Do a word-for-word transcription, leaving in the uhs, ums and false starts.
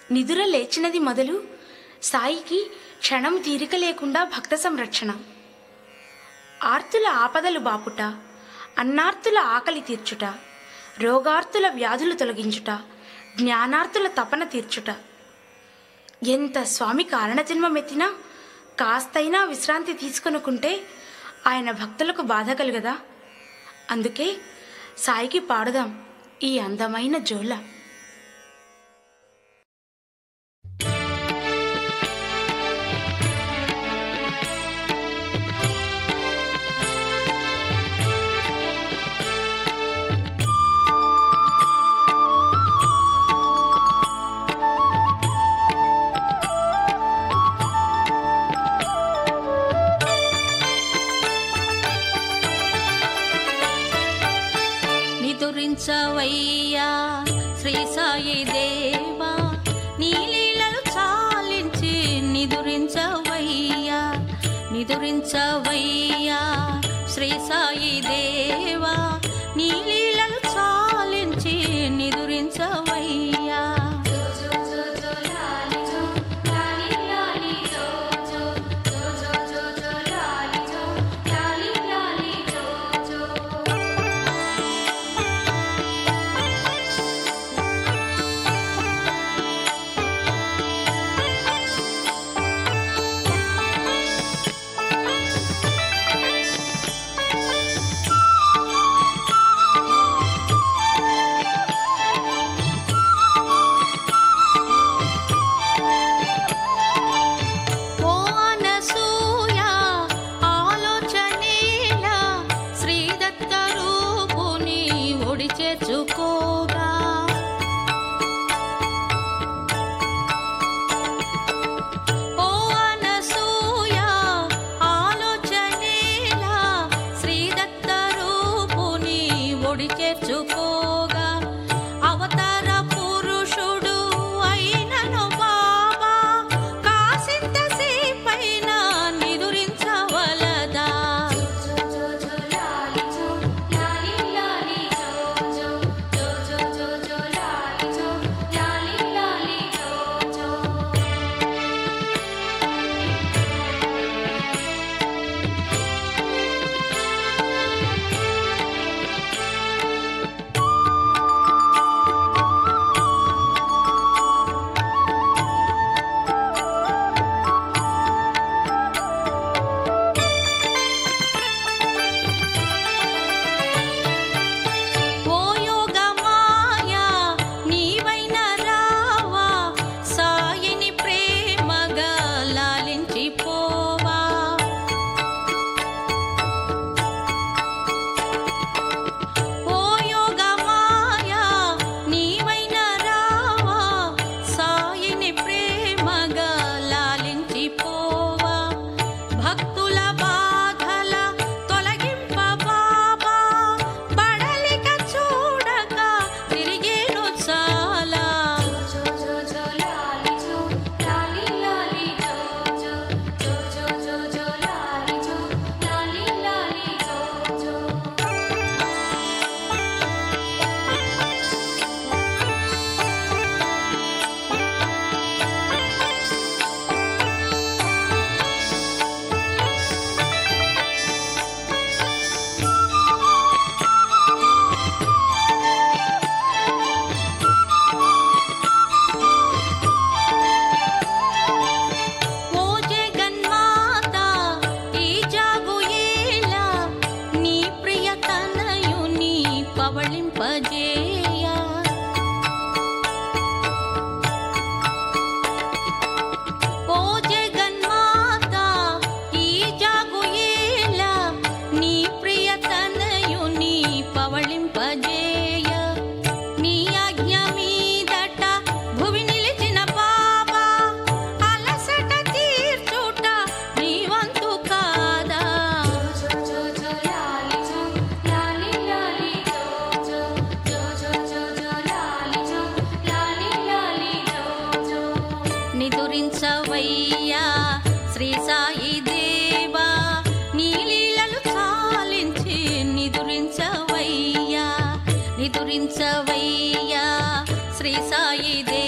నిదుర లేచినది మొదలు సాయికి క్షణం తీరిక లేకుండా భక్త సంరక్షణ. ఆర్తుల ఆపదలు బాపుట, అన్నార్తుల ఆకలి తీర్చుట, రోగార్తుల వ్యాధులు తొలగించుట, జ్ఞానార్తుల తపన తీర్చుట. ఎంత స్వామి కారణజన్మమెత్తినా కాస్తైనా విశ్రాంతి తీసుకొనుకుంటే ఆయన భక్తులకు బాధ కలుగదా? అందుకే సాయికి పాడుదాం ఈ అందమైన జోల. నిదురించవయ్యా శ్రీ సాయి దేవా, నీ లీలలు చాలించి నిదురించవయ్యా. నిదురించవయ్యా శ్రీ సాయి దేవా, నీ లీలలు చాలించి నిదురించవయ్యా. నిదురించవయ్యా శ్రీ సాయి దేవా, నీ లీలలు చాలించి నిదురించవయ్యా. నిదురించవయ్యా శ్రీ సాయి దేవా.